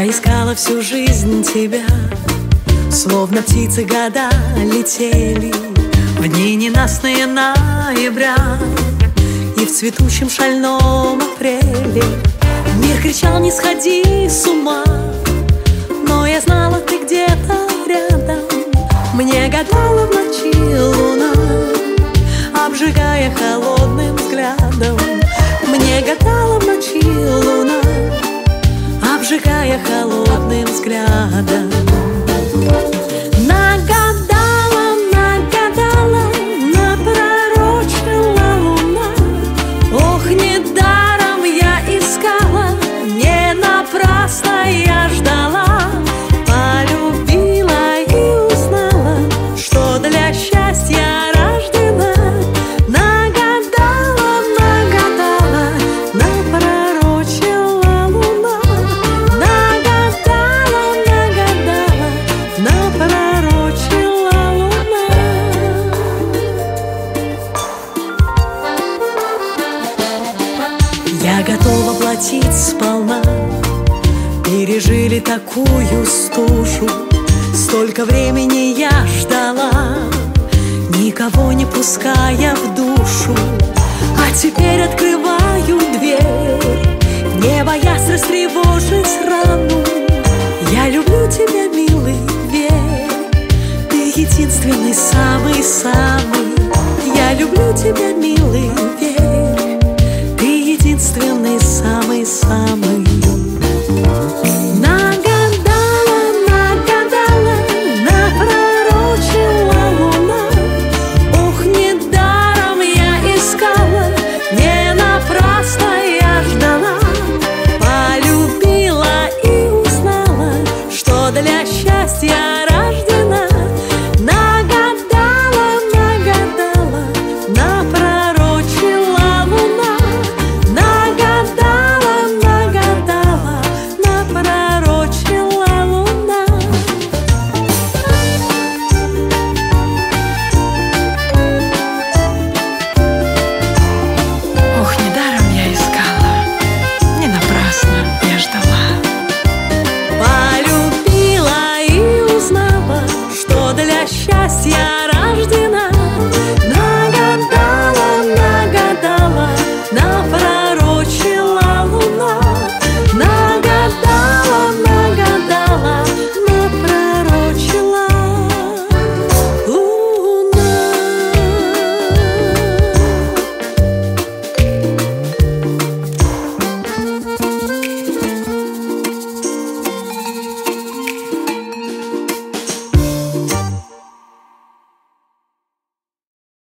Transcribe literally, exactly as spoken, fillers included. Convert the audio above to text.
Я искала всю жизнь тебя, словно птицы года летели в дни ненастные ноября и в цветущем шальном апреле. Мир кричал: не сходи с ума, но я знала, ты где-то рядом. Мне гадала в ночи луна, обжигая холодным взглядом. Мне гадала в ночи луна, обжигая холодным взглядом. Нагадала, нагадала, напророчила луна. Ох, недаром я искала, не напрасно я ждала. Полюбила и узнала, что для счастья рождена. Нагадала, нагадала, напророчила луна. Нагадала, нагадала, напророчила луна. Я готова платить сполна. Пережили такую стужу, столько времени я ждала, никого не пуская в душу. А теперь открываю дверь, не боясь растревожить рану. Я люблю тебя, милый, верь, ты единственный, самый-самый. Я люблю тебя, милый, верь, ты единственный, самый-самый.